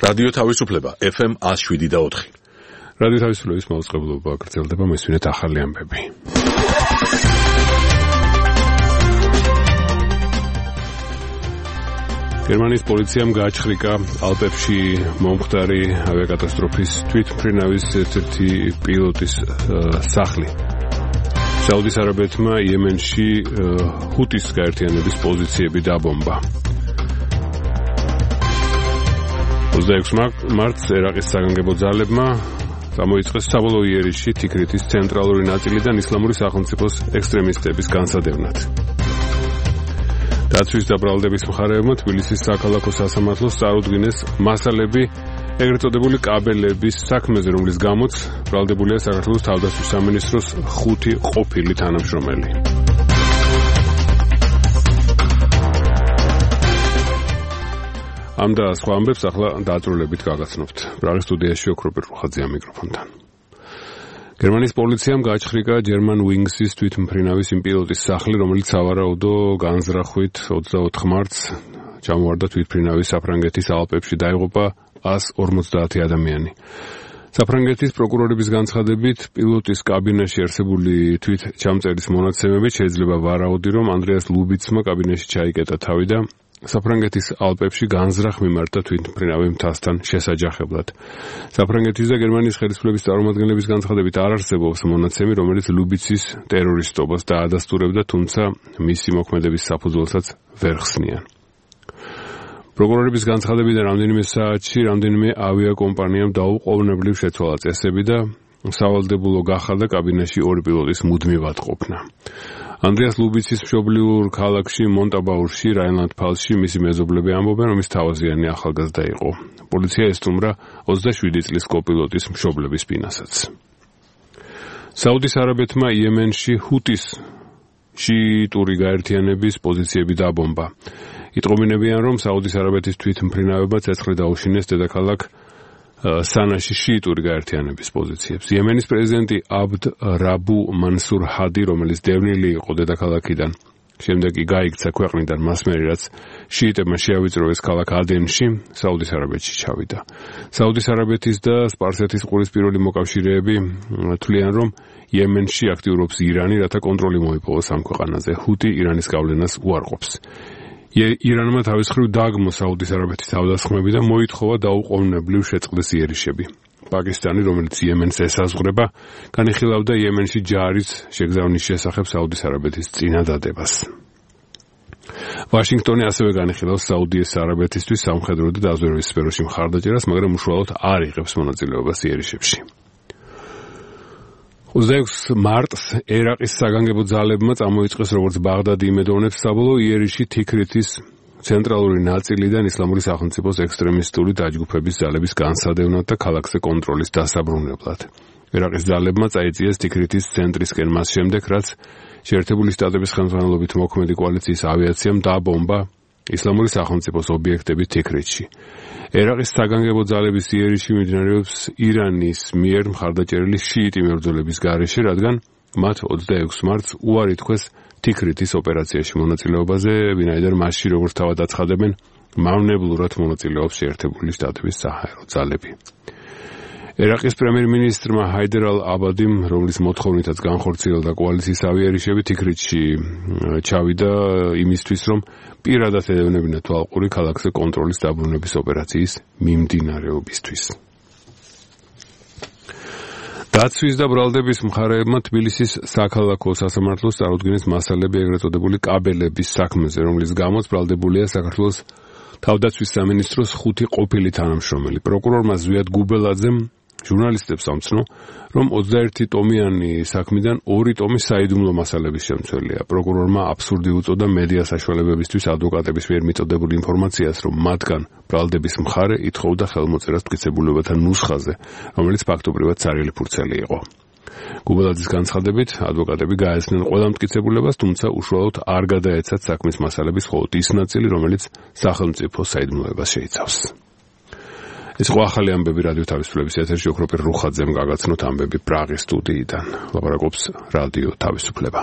რადიო თავისუფლება FM 107.4. რადიო თავისუფლების მაუწყებლობა გრძელდება, მესვინეთ ახალი ამბები. გერმანიის პოლიციამ გააჩხრიკა ალპებში მომხდარი ავიაკატასტროფის თვითმფრინავის ერთ-ერთი პილოტის სახლი. საუდის არაბეთმა იემენში ჰუტის გაერთიანების პოზიციები დაბომბა. 26 მარტს ერაყის საგანგებო ძალებმა გამოიწყეს საბოლოო იერიში თიქრეთის ცენტრალური ნაწილიდან ისლამური სახელმწიფოს ექსტრემისტების განსადევნად. დაცვის და ბრალდების მხარეებმა თბილისის საქალაქო სასამართლოს წარუდგინეს მასალები ეგრეთ წოდებული კაბელების საქმეზე, რომლის გამოც ბრალდებულია საქართველოს თავდაცვის სამინისტროს 5 ყოფილი თანამშრომელი. ამ და სხვა ამბებს ახლა დაწვრილებით გაგაცნობთ. ბრაღის სტუდიაში ოქროპირ რუხაძეა მიკროფონთან. გერმანიის პოლიციამ გააჩხრიკა German Wings-ის თვითმფრინავის იმ პილოტის სახლი, რომელიც სავარაუდო განზრახვით 24 მარტს ჩამოვარდა თვითმფრინავის საფრანგეთის ალპებში, დაიღუპა 150 ადამიანი. საფრანგეთის პროკურორების განცხადებით, პილოტის კაბინაში არსებული თვითჩამწერის მონაცემებით შეიძლება ვარაუდი, რომ ანდრეას ლუბიცმა კაბინაში ჩაიკეტა თავი და საფრანგეთის ალპებში განზრახ მიმართა თვითმფრინავი მთასთან შესაჯახებლად. საფრანგეთის და გერმანიის ხელისუფლების წარმომადგენლების განცხადებით არ არსებობს მონაცემი, რომელიც ლუბიცის ტერორისტობას დაადასტურებდა, თუმცა მისი მოქმედების საფუძველსაც ვერ ხსნიან. პროკურორების განცხადებიდან რამდენიმე საათში რამდენიმე ავიაკომპანიამ დაუყოვნებლივ შეცვალა წესები და სავალდებულო გახადა კაბინაში 2 პილოტის მუდმივად ყოფნა. ანდრეას ლუბიცის მშობლიურ ქალაქში მონტაბაურში, რაინლანდ-ფალსში მისი მეზობლები ამბობენ, რომ ის თავაზიანი ახალგაზრდა იყო. პოლიცია ესტუმრა 27 წლის კოპილოტის მშობლების ბინასაც. საუდის არაბეთმა იემენში ჰუტის შიიტური გაერთიანების პოზიციები დაბომბა. იტყობინებიან, რომ საუდის არაბეთის თვითმფრინავება ცეცხლი დაუშინეს დედაქალაქ სანაში შიიტური გაერთიანების პოზიციებს. იემენის პრეზიდენტი აბდ რაბუ მანსურ ჰადი, რომელიც დევნილი იყო დედაქალაქიდან, შემდეგ კი გაიქცა ქვეყნიდან მასმერი, რაც შიიტებმა შეავიწროეს ქალაქ ადენში, საუდის არაბეთში ჩავიდა. საუდის არაბეთის და სპარსეთის ყურის პირველი მოკავშირეები თვლიან, რომ იემენში აქტიურობს ირანი, რათა კონტროლი მოიპოვოს ამ ქვეყანაზე. ჰუტი ირანის გავლენას უარყოფს. ირანმა თავის მხრივ დაგმო საუდის არაბეთის თავდასხმები და მოითხოვა დაუყოვნებლივ შეწყდეს იერიშები. პაკისტანი, რომელიც იემენს ესაზღვრება, განიხილავდა იემენში ჯარის შეგზავნის შესახებ საუდის არაბეთის წინადადებას. ვაშინგტონი ასევე განიხილავს საუდის არაბეთისთვის სამხედრო და დაზვერვის სფეროში მხარდაჭერას, მაგრამ უშუალოდ არ იღებს მონაწილეობას იერიშებში. 26 მარტს ერაყის საგანგებო ძალებმა წამოიწყეს, როგორც ბაღდადი იმედოვნებს, საბოლოო იერიში თიქრეთის ცენტრალური ნაწილიდან ისლამური სახელმწიფოს ექსტრემისტული დაჯგუფების ძალების განსადევნად და ქალაქზე კონტროლის დასაბრუნებლად. ერაყის ძალებმა წაიწიეს თიქრეთის ცენტრისკენ მას შემდეგ, რაც შეერთებული შტატების ხელმძღვანელობით მოქმედი კოალიციის ავიაციამ დააბომბა ისლამური სახელმწიფოს ობიექტები თიქრეთში. ერაყის საგანგებო ძალების იერიში მიმდინარეობს ირანის მიერ მხარდაჭერილი შიიტი მებრძოლების გარეშე, რადგან მათ 26 მარტს უარი თქვეს თიქრეთის ოპერაციაში მონაწილეობაზე, ვინაიდან მასში, როგორც თავად აცხადებენ, მავნებლურად მონაწილეობს შეერთებული შტატების საჰაერო ძალები. ერაყის პრემიერ-მინისტრმა ჰაიდერ ალ-აბადიმ, რომლის მოთხოვნითაც განხორციელდა კოალიციის ავიარიშები, თიქრეთში ჩავიდა იმისთვის, რომ პირადად ედევნებინა თვალყური ქალაქზე კონტროლის დაბრუნების ოპერაციის მიმდინარეობისთვის. დაცვის და ბრალდების მხარეებმა თბილისის საქალაქო სასამართლოს წარუდგინეს მასალები ეგრეთ წოდებული კაბელების საქმეზე, რომლის გამოც ბრალდებულია საქართველოს თავდაცვის სამინისტროს 5 ყოფილი თანამშრომელი. პროკურორმა ზვიად გუბელაძემ ჟურნალისტებს ამცნო, რომ 21 ტომიანი საქმიდან 2 ტომი საიდუმლო მასალების შემცველია. პროკურორმა აბსურდი უწოდა მედია საშუალებებისთვის ადვოკატების მიერ მიწოდებულ ინფორმაციას, რომ მათგან ბრალდების მხარე ითხოვდა ხელმოწერას მტკიცებულებათა ნუსხაზე, რომელიც ფაქტობრივად სარიელი ფურცელი იყო. გუბელაძის განცხადებით, ადვოკატები გაეცნენ ყველა მტკიცებულებას, თუმცა უშუალოდ არ გადაეცათ საქმის მასალების მხოლოდ ის ნაწილი, რომელიც სახელმწიფო საიდუმლოებას შეიცავს. ეს იყო ახალი ამბები რადიო თავისუფლების ეთერში, ოქროპირ რუხაძემ გაგაცნოთ ამბები პრაღის სტუდიიდან. ლაპარაკობს რადიო თავისუფლება.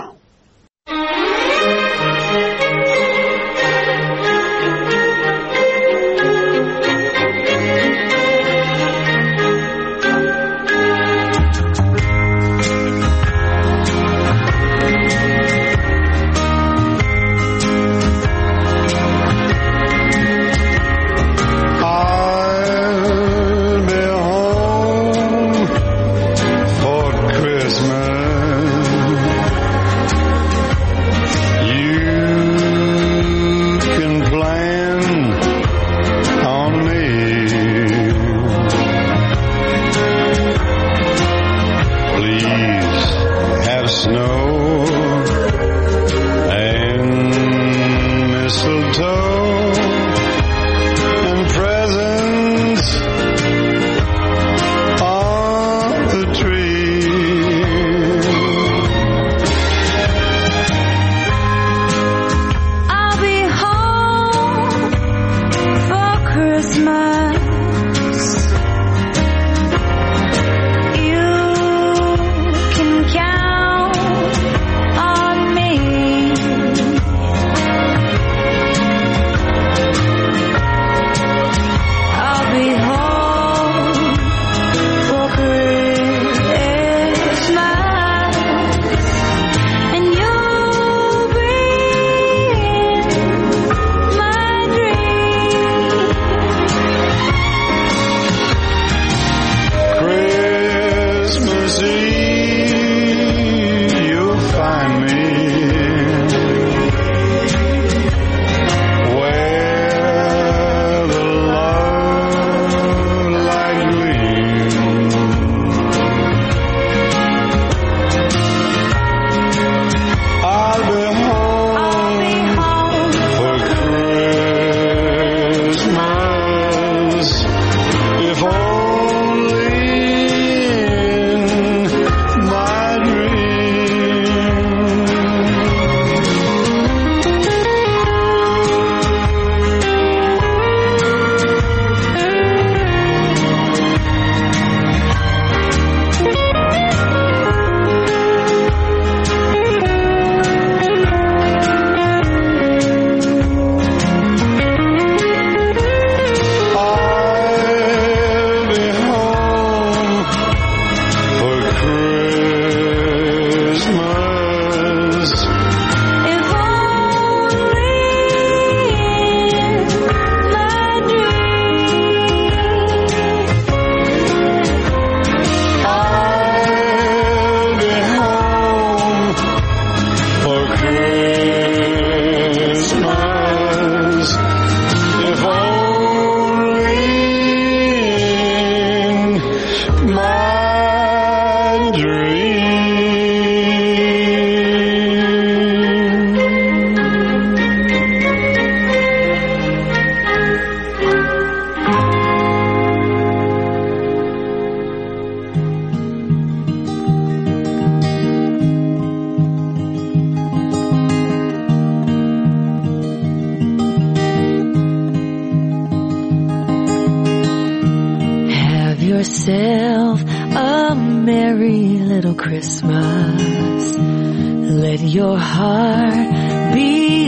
yourself a merry little Christmas. Let your heart be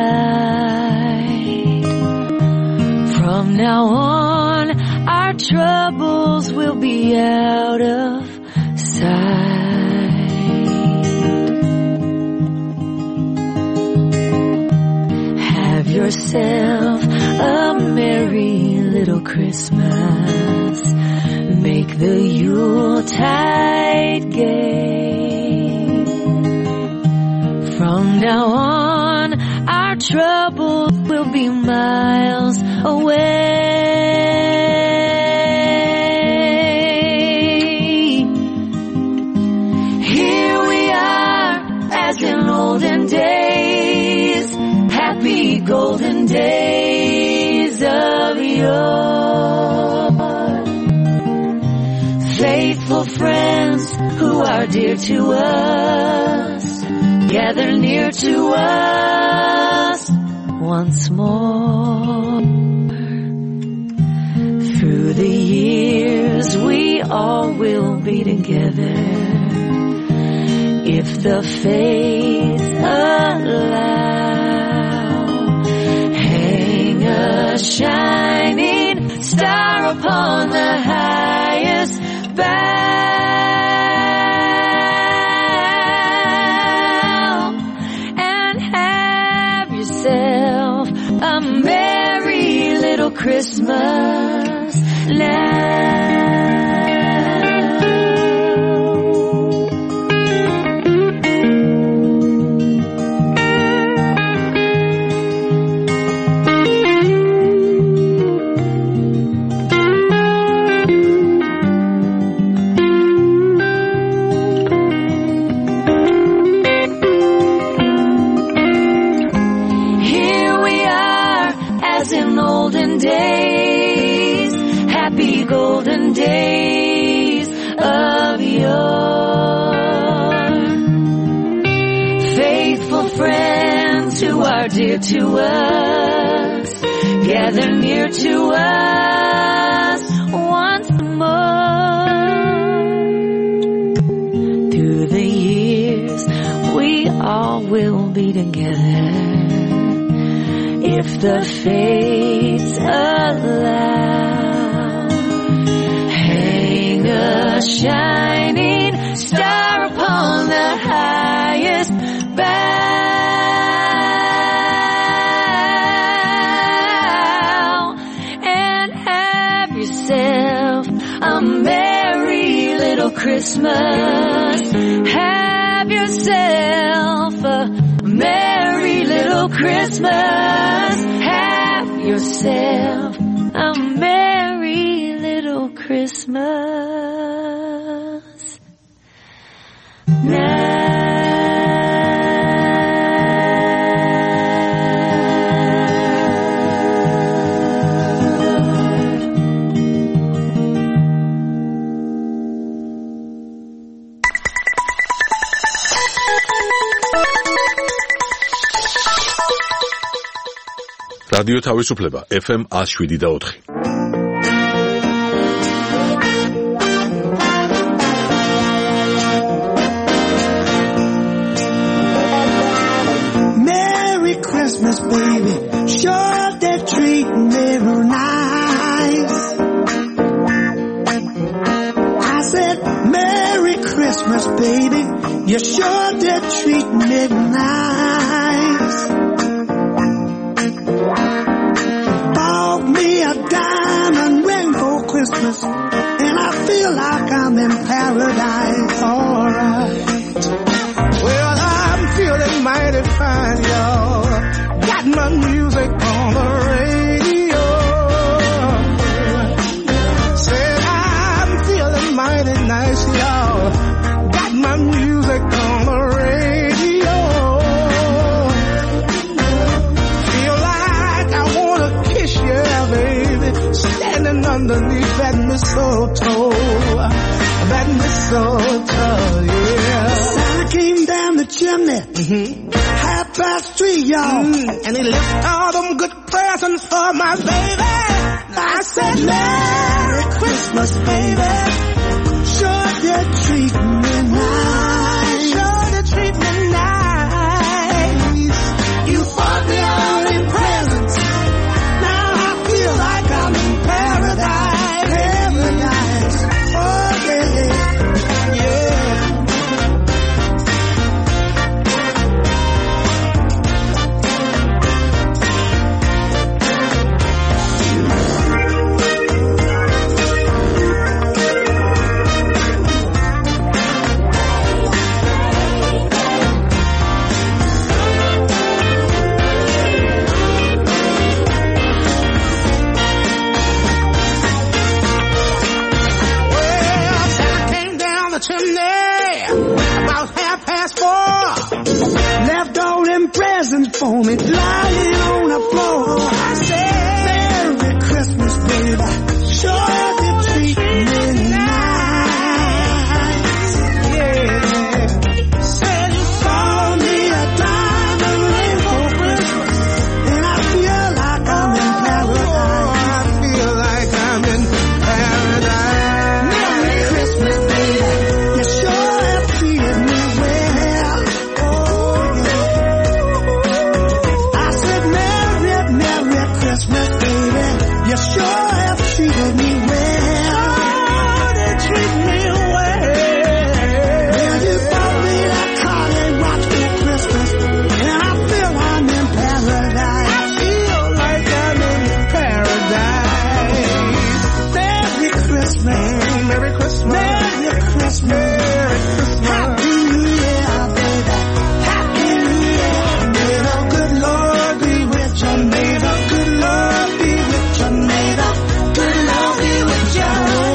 light. From now on, our troubles will be out of sight. Have yourself a merry little Christmas. Make the Yuletide gay. From now on, our troubles will be miles away. Here we are, as in olden days, happy golden days of yore. Faithful friends who are dear to us, gather near to us once more. Through the years we all will be together, if the fates allow. Hang a shining star upon the highest bough, and have yourself a merry little Christmas now. Golden days of yore. Faithful friends who are dear to us, gather near to us once more. Through the years we all will be together, if the fates allow. A shining star upon the highest bough, and have yourself a merry little Christmas. Have yourself a merry little Christmas. Have yourself a merry little Christmas. რადიო თავისუფლება FM 107.4. Christmas, baby, sure they're treating me real nice. I said, Merry Christmas, baby, you sure they're treating me nice. Bought me a diamond ring for Christmas, and I feel like I'm in paradise, alright. Well, I'm feeling mighty fine, y'all. Got my music on the radio. Said I'm feeling mighty nice, y'all. Got my music on the radio. Feel like I wanna kiss you, baby, standing underneath that mistletoe. That mistletoe, yeah. Santa came down the chimney chimney. 3:30, y'all. And he left all them good presents for my baby. I said, Merry Christmas, baby. Sure you treat me nice. Sure you treat me nice. You bought me all in presents. Now I feel like I'm in paradise. Paradise. Oh, yeah. Yeah. Left all them presents for me lying on the floor. I said, Merry Christmas, baby. Sure you treat me nice. yeah. Said you Call me a diamond ring for Christmas, and I feel like I'm in paradise. I feel like I'm in paradise. Merry Christmas, baby. You sure have treated me well. Oh, yeah. I said, Merry Christmas, baby. You sure have treated me well. Oh, they treat me well. Well, you bought me that car and watch for Christmas, and I feel I'm in paradise. I feel like I'm in paradise. Merry Christmas. Merry Christmas. Merry Christmas. Merry Christmas. Happy New Year, baby. Happy New Year. May the good Lord be with you. May the good Lord be with you. May the good Lord be with you. Oh,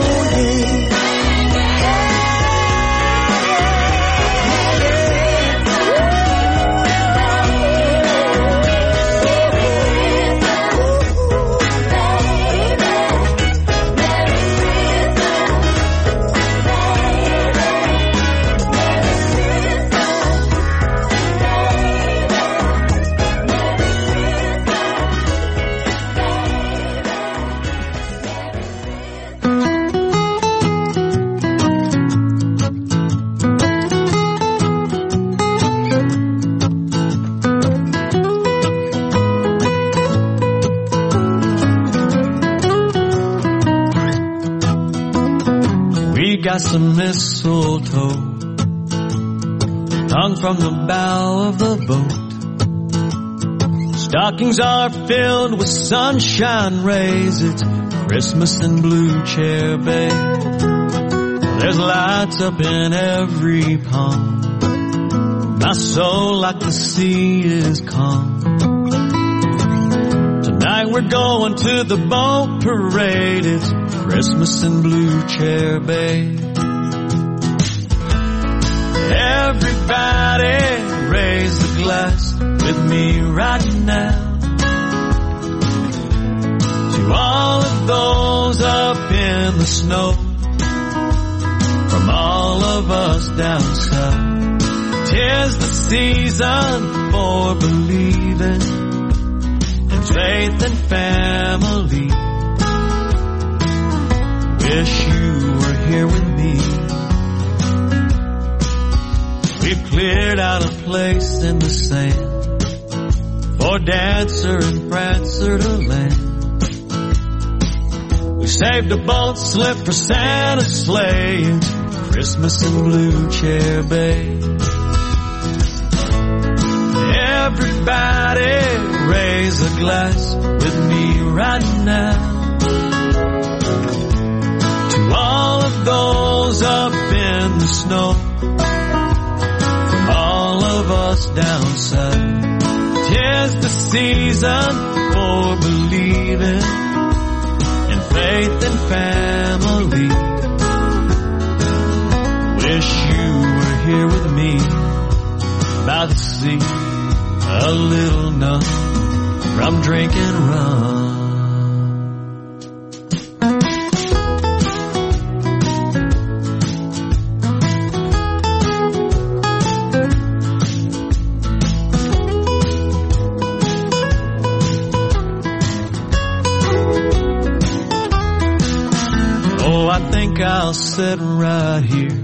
We got some mistletoe hung from the bow of the boat. Stockings are filled with sunshine rays. It's Christmas in Blue Chair Bay. There's lights up in every palm. My soul like the sea is calm. Tonight we're going to the boat parade. It's Christmas in Blue Chair Bay. Everybody raise a glass with me right now to all of those up in the snow, from all of us down south. 'Tis the season for believing in faith and family. Wish you were here with me. We've cleared out a place in the sand for Dancer and Prancer to land. We saved a boat slip for Santa's sleigh. It's Christmas in Blue Chair Bay. Everybody raise a glass with me right now to all of those up in the snow, from all of us down south. 'Tis the season for believing in faith and family. Wish you were here with me by the sea, a little numb from drinking rum. I'll sit right here,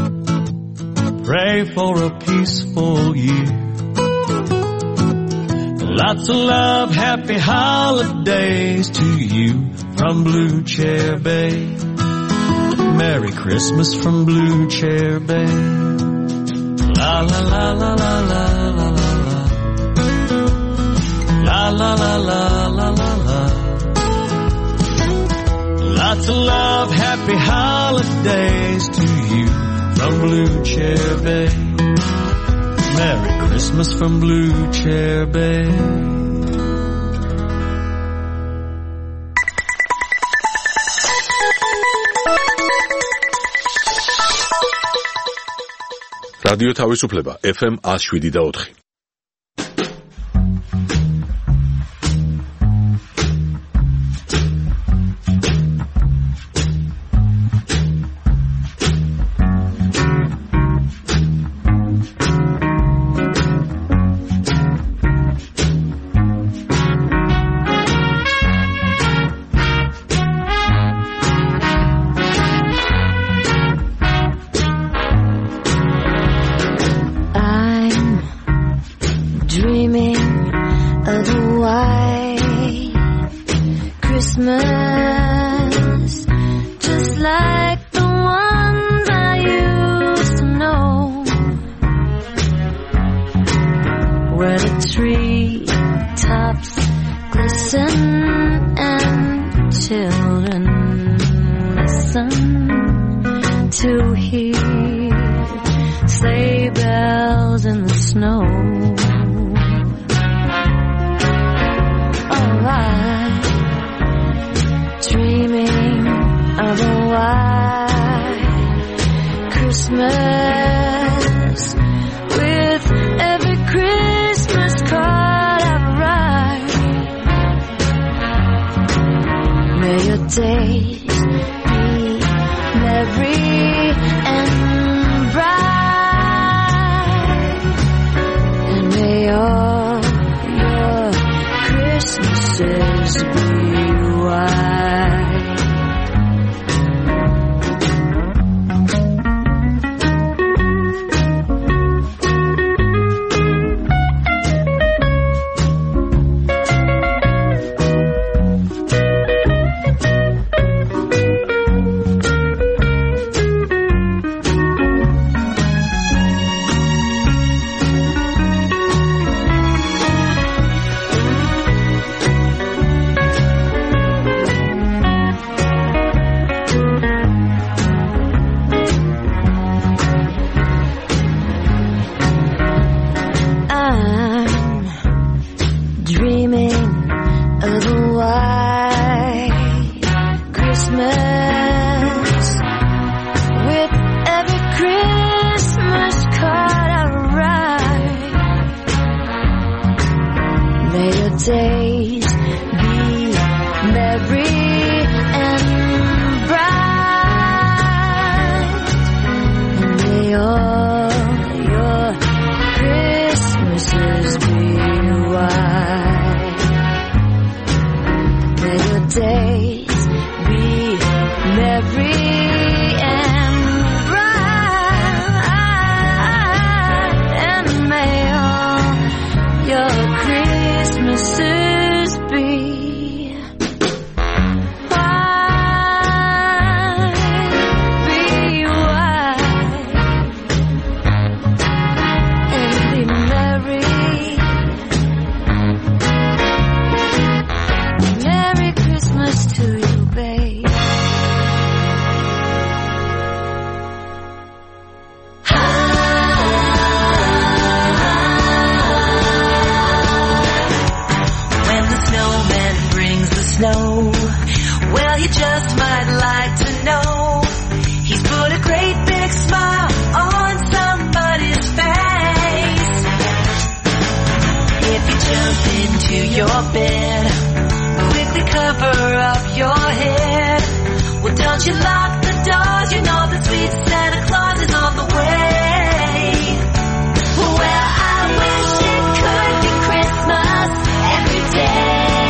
pray for a peaceful year. Lots of love, happy holidays to you from Blue Chair Bay. Merry Christmas from Blue Chair Bay. La la la la la la la la la la la la la la la. Lots of love, happy holidays to you from Blue Chair Bay. Merry Christmas from Blue Chair Bay. რადიო თავისუფლება FM 107.4.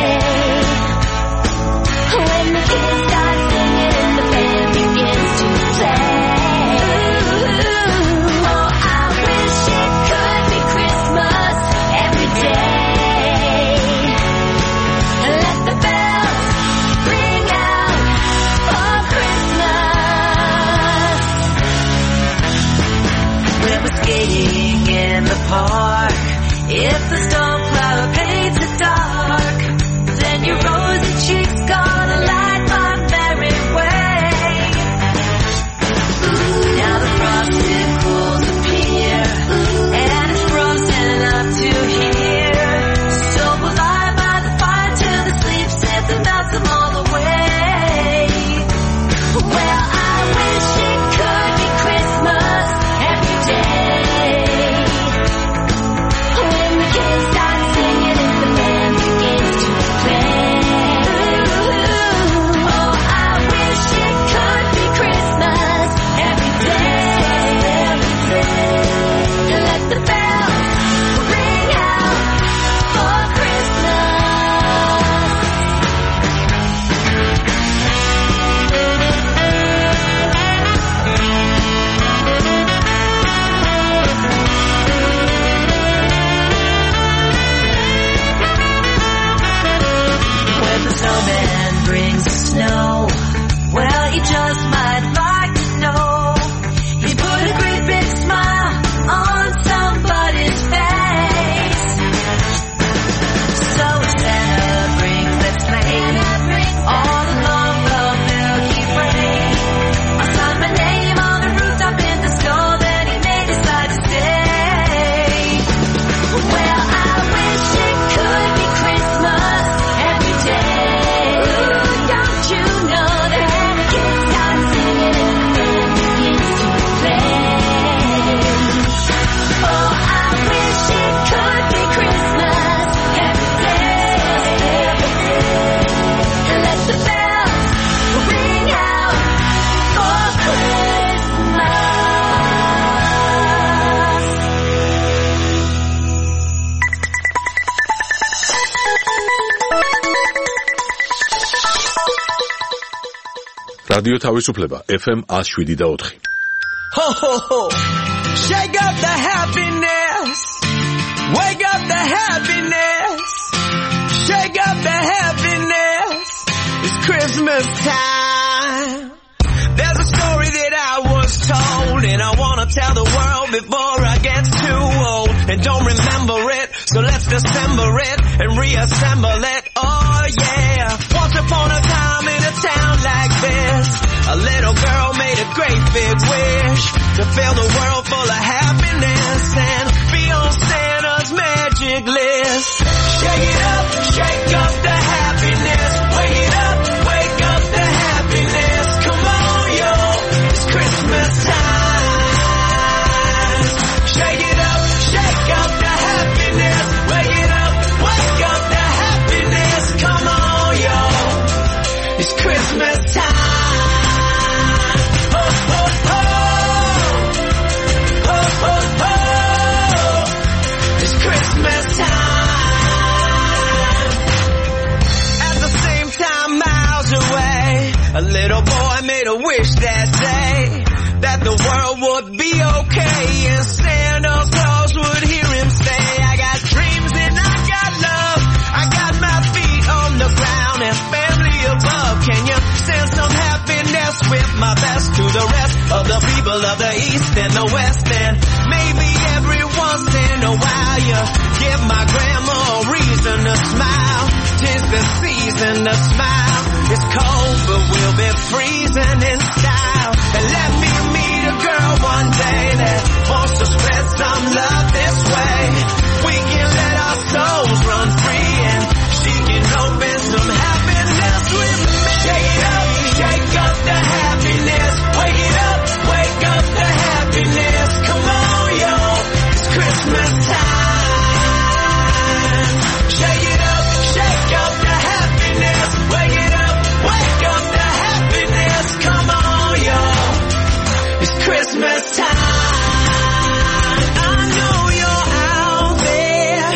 When the kids start singing and the band begins to the storm cloud paints the dark. Then your rosy cheeks gonna light my merry way. Now the frosted pools appear, and it's frozen up to here. So will I by the fire till the sleep sits and melts them all away. Well, I wish it could be Christmas every day. When the kids start singing and the band begins to play. Oh, I wish it could be Christmas every day. Let the bells ring out for Christmas. When the snowman brings the snow, well, he just might like to know he's put a great big smile on somebody's face. So if Santa brings that sleigh, all along the Milky Way, I'll sign my name on the rooftop in the snow that he may decide to stay. Well, I wish it could be Christmas every day. Don't you know that kids start singing and the band begins to play? Oh, I wish it could be Christmas every day. Let the bells ring out for Christmas. რადიო თავისუფლება FM 107.4. Ho, ho, ho. Shake up the happiness. Wake up the happiness. Shake up the happiness. It's Christmas time. There's a story that I was told, and I wanna tell the world before I get too old. And don't remember it, so let's dissemble it and reassemble it. Oh yeah. Once upon a time in a town like this, a little girl made a great big wish to fill the world full of happiness and be on Santa's magic list. Shake up the happiness. Wake up the happiness. Come on, yo, it's Christmas time. Shake up the happiness. Wake up the happiness. Come on, yo, it's Christmas time. Ho, ho, ho. Ho, ho, ho. It's Christmas time. At the same time, miles away, a little boy made a wish that day that the world would be okay and Santa Claus would hear him say, I got dreams and I got love. I got my feet on the ground and family above. Can you send some happiness with my best to the rest of the people of the East and the West? And maybe every once in a while you give my grandma a reason to smile. 'Tis the season to smile. It's cold, but we'll be freezing in style. And let me meet a girl one day that wants to spread some love this way. We can let our souls run free and she can open some happiness with me. Shake up the happiness. Wake up the happiness. Come on, yo, it's Christmas time. Shake up the happiness. Wake up the happiness. Come on, yo, it's Christmas time. I know you're out there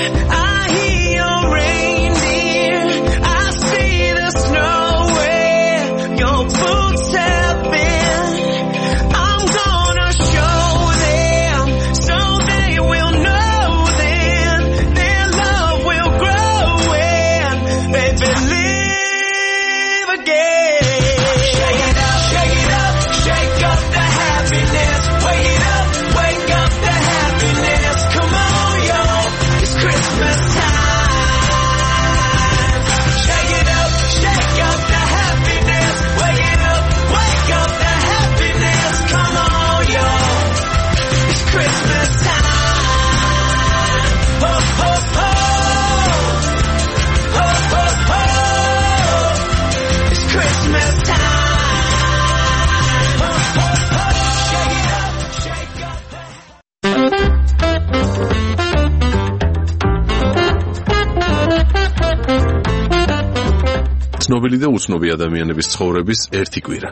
ცნობილი და უცნობი ადამიანების ცხოვრების ერთი კვირა.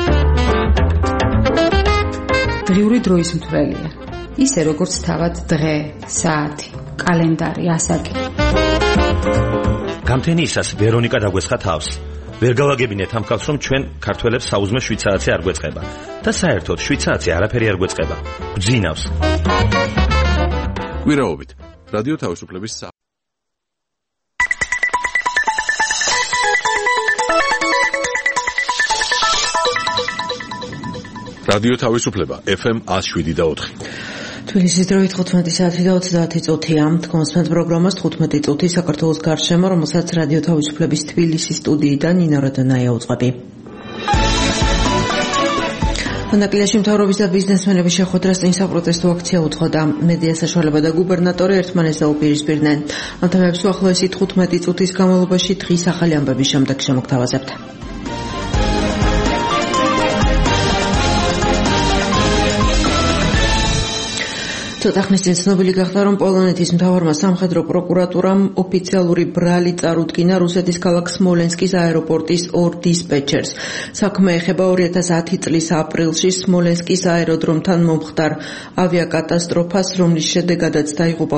დღიური დროის მთვრელია. ისე როგორც თავად დღე, საათი, კალენდარი, ასაკი. გამთენიისას ვერონიკა დაგვესხა თავს. ვერ გავაგებინეთ ამ ხალხს, რომ ჩვენ ქართველებს საუზმე 7 საათზე არ გვეწყება და საერთოდ 7 საათზე არაფერი არ გვეწყება. გძინავს. კვირაობით რადიო თავისუფლების რადიო თავისუფლება FM 107.4. თბილისის დროით 15 საათი და 30 წუთია. თქვენს პროგრამას 15 წუთი საქართველოს გარშემო, რომელსაც რადიო თავისუფლების თბილისის სტუდიიდან ნინო როდანაია უძღვები. ანაკლიაში მთავრობის და ბიზნესმენების შეხვედრას წინ საპროტესტო აქცია უძღვოდა. მედია საშუალება და გუბერნატორი ერთმანეთს დაუპირისპირდნენ. ამ თემებს უახლოესი 15 წუთის განმავლობაში დღის ახალი ამბების შემდეგ შემოგთავაზებთ. ცოტა ხნის წინ ცნობილი გახდა, რომ პოლონეთის მთავარმა სამხედრო პროკურატურამ ოფიციალური ბრალი წარუდგინა რუსეთის ქალაქ სმოლენსკის აეროპორტის 2 დისპეჩერს. საქმე ეხება 2010 წლის აპრილში სმოლენსკის აეროდრომთან მომხდარ ავიაკატასტროფას, რომლის შედეგადაც დაიღუპა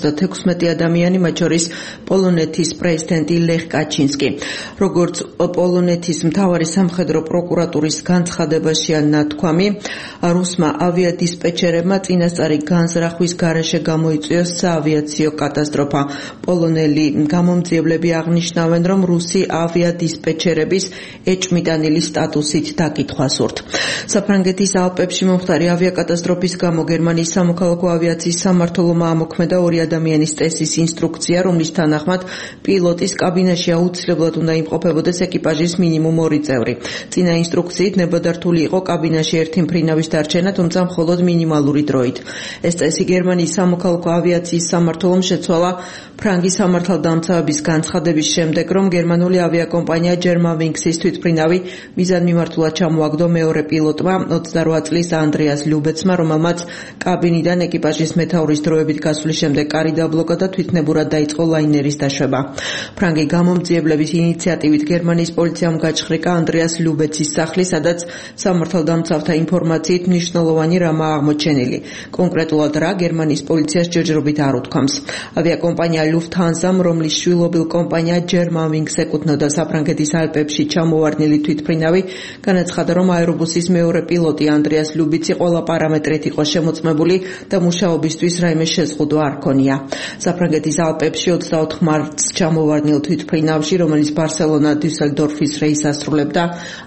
96 ადამიანი, მათ შორის პოლონეთის პრეზიდენტი ლეხ კაჩინსკი. როგორც პოლონეთის მთავარი სამხედრო პროკურატურის განცხადებაშია ნათქვამი, რუსმა ავიადისპეჩერებმა წინასწარი განზრახვის გარეშე გამოიწვიოს საავიაციო კატასტროფა. პოლონელი გამომძიებლები აღნიშნავენ, რომ რუსი ავიადისპეჩერების ეჭვმიტანილი სტატუსით დაკითხვა სურთ. საფრანგეთის ალპებში მომხდარი ავიაკატასტროფის გამო გერმანიის სამოქალაქო ავიაციის სამმართველომ ამოქმედა 2 ადამიანის წესის ინსტრუქცია, რომლის თანახმად პილოტის კაბინაში აუცილებლად უნდა იმყოფებოდეს ეკიპაჟის მინიმუმ 2 წევრი. წინა ინსტრუქციით ნებადართული იყო კაბინაში ერთი მფრინავის დარჩენა, თუმცა მხოლოდ მინიმალური დროით. ეს წესი გერმანიის სამოქალაქო ავიაციის სამმართველომ შეცვალა ფრანგის სამართალდამცავების განცხადების შემდეგ, რომ გერმანული ავიაკომპანია Germanwings-ის თვითმფრინავი მიზანმიმართულად ჩამოაგდო მეორე პილოტმა 28 წლის ანდრეას ლიუბეცმა, რომელმაც კაბინიდან ეკიპაჟის მეთაურის დროებით გასვლის შემდეგ კარი დაბლოკა და თვითნებურად დაიწყო ლაინერის დაშვება. ფრანგი გამომძიებლების ინიციატივით გერმანიის პოლიციამ გაჩხრიკა ანდრეას ლიუბეცის სახლი, სადაც სამართალდამცავთა ინფორმაციით მნიშვნელოვანი რამაა აღმოჩენილი. კონკრეტულად რა გერმანიის პოლიციას ჯერჯერობით არ უთქვამს. ავიაკომპანია Lufthansa, რომლის შვილობილ კომპანია Germanwings ეკუთვნოდა საფრანგეთის ალპებში ჩამოვარდნილი თვითმფრინავი, განაცხადა, რომ აერობუსის მეორე პილოტი ანდრეას ლიუბიცი ყველა პარამეტრით იყო შემოწმებული და მუშაობისთვის რაიმე შეზღუდვა არ ქონია. საფრანგეთის ალპებში 24 მარტს ჩამოვარდნილ თვითმფრინავში, რომელიც ბარსელონა დიუსელდორფის რეისს ასრულებდა,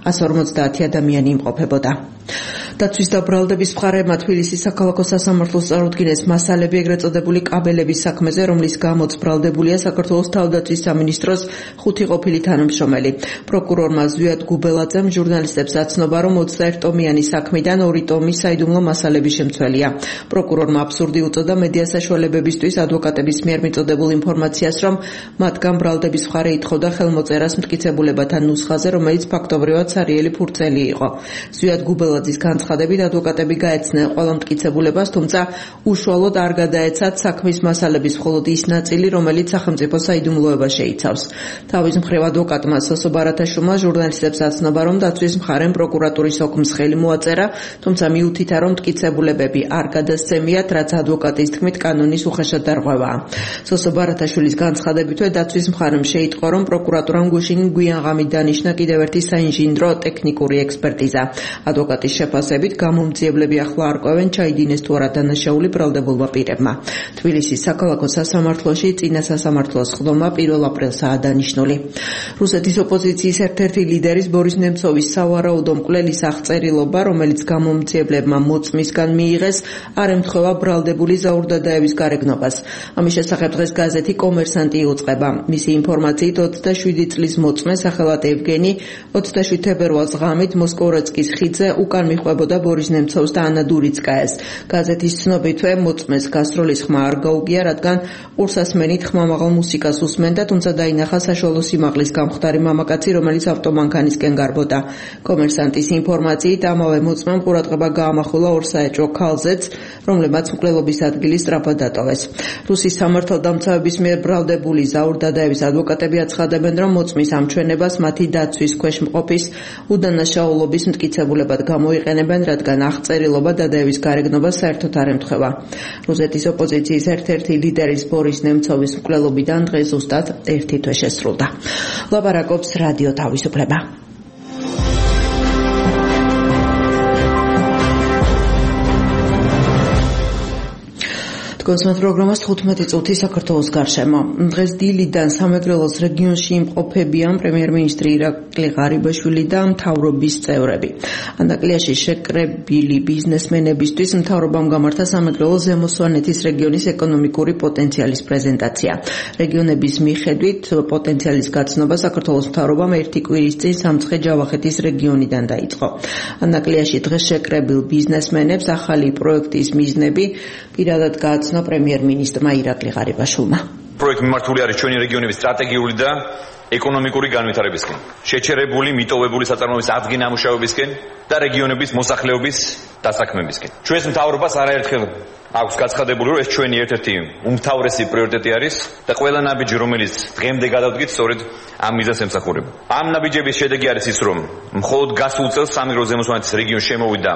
150 ადამიანი იმყოფებოდა. დაცვის და ბრალდების მხარეებმა თბილისის საქალაქო სასამართლოს წარუდგინეს მასალები ეგრეთ წოდებული კაბელების საქმეზე, რომლის გამოც ბრალდებულია საქართველოს თავდაცვის სამინისტროს 5 ყოფილი თანამშრომელი. პროკურორმა ზვიად გუბელაძემ ჟურნალისტებს აცნობა, რომ 21 ტომიანი საქმიდან 2 ტომი საიდუმლო მასალების შემცველია. პროკურორმა აბსურდი უწოდა მედია საშუალებებისთვის ადვოკატების მიერ მიწოდებულ ინფორმაციას, რომ მათგან ბრალდების მხარე ითხოვდა ხელმოწერას მტკიცებულებათა ნუსხაზე, რომელიც ფაქტობრივად სარიელი ფურცელი იყო. ზვიად გუბელაძის განცხადებით ადვოკატები გაეცნენ ყველა მტკიცებულებას, თუმცა უშუალოდ არ გადაეცათ საქმის მასალების მხოლოდ ის ნაწილი, რომელიც სახელმწიფო საიდუმლოება შეიცავს. თავის მხრივ ადვოკატმა სოსო ბარათაშვილმა ჟურნალისტებს აცნობა, რომ დაცვის მხარემ პროკურატურის ოქმს ხელი მოაწერა, თუმცა მიუთითა, რომ მტკიცებულებები არ გადასცემიათ, რაც ადვოკატის თქმით კანონის უხეშად დარღვევაა. სოსო ბარათაშვილის განცხადებითვე დაცვის მხარემ შეიტყო, რომ პროკურატურამ გუშინ გვიანღამით დანიშნა კიდევ ერთი საინჟინრო ტექნიკური ექსპერტიზა. ადვოკატის შეფასებით გამომძიებლები ახლა არკვევენ, ჩაიდინეს თუ არა დანაშაული ბრალდებულმა პირებმა. თბილისის საქალაქო სასამართლოში წინა სასამართლოს ხდომა 1 აპრილსაა დანიშნული. რუსეთის ოპოზიციის ერთ-ერთი ლიდერის ბორის ნემცოვის სავარაუდო მკვლელის აღწერილობა, რომელიც გამომძიებლებმა მოწმისგან მიიღეს, არ ემთხვევა ბრალდებული ზაურდადაევის გარეგნობას. ამის შესახებ დღეს გაზეთი კომერსანტი იუწყება. მისი ინფორმაციით 27 წლის მოწმე სახელად ევგენი 27 თებერვალს ღამით მოსკოვრეცკის ხიდზე უკან მიჰყვებოდა ბორის ნემცოვს და ანა დურიცკაეს. გაზეთის ცნობით აგრეთვე მოწმეს გასტროლის ხმა არ გაუგია, რადგან ყურსასმენით ხმამაღალ მუსიკას უსმენდა, თუმცა დაინახა საშუალო სიმაღლის გამხდარი მამაკაცი, რომელიც ავტომანქანისკენ გარბოდა. კომერსანტის ინფორმაციით, ამავე მოწმემ ყურადღება გაამახვილა ორ საეჭვო ქალზეც, რომლებმაც მკვლელობის ადგილი სწრაფად დატოვეს. რუსის სამართალდამცავების მიერ ბრალდებული ზაურ დადაევის ადვოკატები აცხადებენ, რომ მოწმის ამჩვენებას მათი დაცვის ქვეშ მყოფის უდანაშაულობის მტკიცებულებად გამოიყენებენ, რადგან აღწერილობა დადაევის გარეგნობას საერთოდ არ ემთხვევა. რუსეთის ოპოზიციის ერთ-ერთი ლიდერის ბორის ნემცოვის მკვლელობიდან დღეს ზუსტად 1 თვე შესრულდა. ლაპარაკობს რადიო თავისუფლება. კონსერვატ პროგრამას 15 წუთი საქართველოს გარშემო. დღეს დილიდან სამეგრელოს რეგიონში იმყოფებიან პრემიერ-მინისტრი ირაკლი ღარიბაშვილი და მთავრობის წევრები. ანაკლიაში შეკრებილი ბიზნესმენებისთვის მთავრობამ გამართა სამეგრელოს ზემო სვანეთის რეგიონის ეკონომიკური პოტენციალის პრეზენტაცია. რეგიონების მიხედვით პოტენციალის გაცნობა საქართველოს მთავრობამ 1 კვირის წინ სამცხე-ჯავახეთის რეგიონიდან დაიწყო. ანაკლიაში დღეს შეკრებილ ბიზნესმენებს ახალი პროექტის მიზნები პირადად გააცნო პრემიერ-მინისტრმა ირაკლი ღარიბაშვილმა. პროექტი მიმართული არის ჩვენი რეგიონების სტრატეგიული და ეკონომიკური განვითარებისკენ, შეჩერებული, მიტოვებული საწარმოების ადგილ-ნამუშევრებისკენ და რეგიონების მოსახლეობის დასაქმებისკენ. ჩვენს მთავრობას არაერთხელ აქვს გაცხადებული, რომ ეს ჩვენი ერთ-ერთი უმთავრესი პრიორიტეტი არის და ყველა ნაბიჯი, რომელიც დღემდე გადავდგით, სწორედ ამ მიზანს ემსახურება. ამ ნაბიჯების შედეგი არის ის, რომ მხოლოდ გასულ წელს სამეგრელოს ზემო სვანეთის რეგიონში შემოვიდა